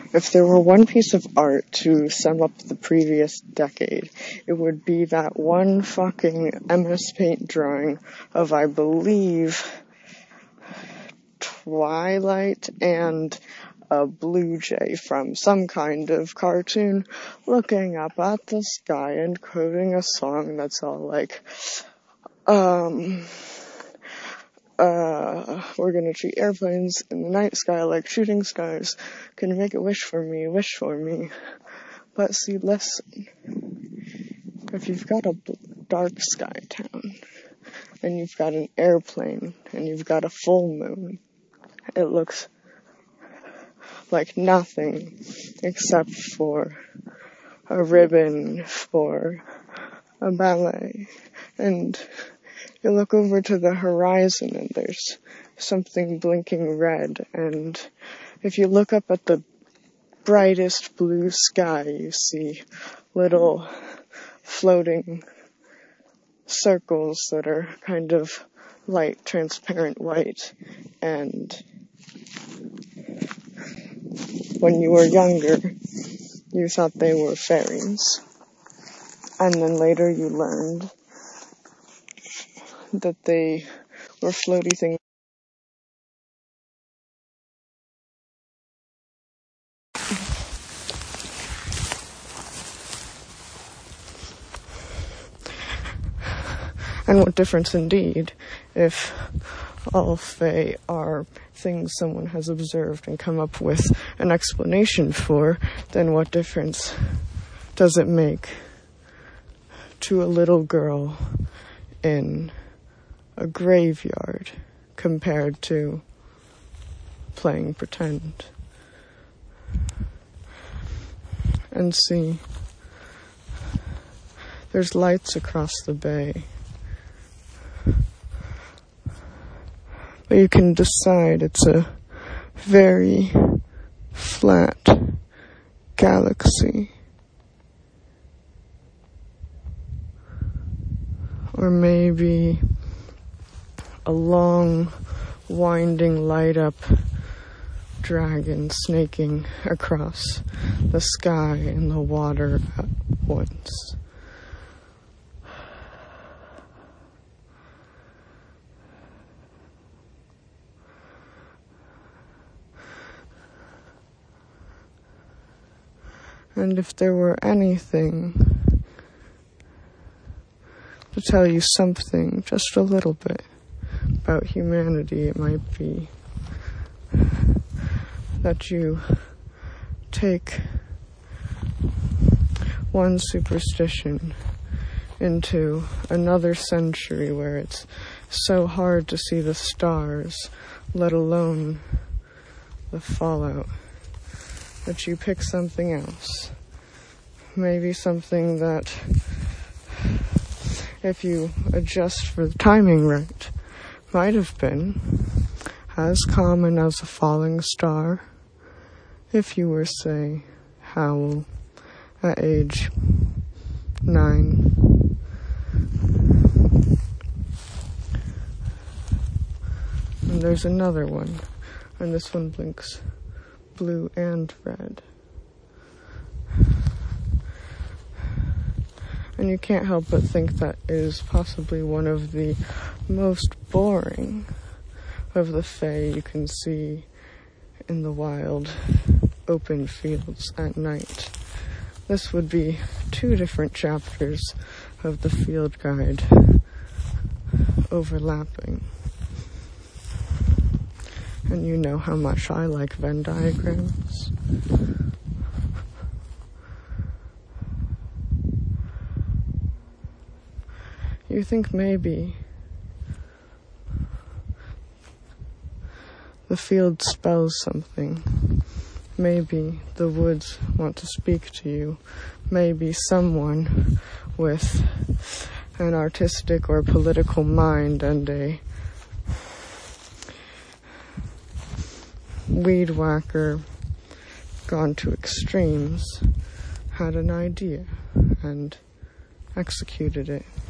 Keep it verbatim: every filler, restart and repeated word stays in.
If there were one piece of art to sum up the previous decade, it would be that one fucking M S Paint drawing of, I believe, Twilight and a blue jay from some kind of cartoon looking up at the sky and quoting a song that's all like, um... Uh, we're gonna treat airplanes in the night sky like shooting stars. Can you make a wish for me, wish for me? But see, listen. If you've got a dark sky town, and you've got an airplane, and you've got a full moon, it looks like nothing except for a ribbon for a ballet. And you look over to the horizon and there's something blinking red, and if you look up at the brightest blue sky, you see little floating circles that are kind of light, transparent white, and when you were younger, you thought they were fairies, and then later you learned that they were floaty things. And what difference indeed if all fae are things someone has observed and come up with an explanation for, then what difference does it make to a little girl in a graveyard compared to playing pretend? And see, there's lights across the bay, but you can decide it's a very flat galaxy, or maybe a long, winding, light-up dragon snaking across the sky and the water at once. And if there were anything to tell you something, just a little bit, about humanity, it might be that you take one superstition into another century where it's so hard to see the stars, let alone the fallout, that you pick something else. Maybe something that, if you adjust for the timing right, might have been as common as a falling star if you were, say, Howl at age nine. And there's another one, and this one blinks blue and red. And you can't help but think that is possibly one of the most boring of the fae you can see in the wild, open fields at night. This would be two different chapters of the field guide overlapping. And you know how much I like Venn diagrams. You think maybe the field spells something. Maybe the woods want to speak to you. Maybe someone with an artistic or political mind and a weed whacker gone to extremes had an idea and executed it.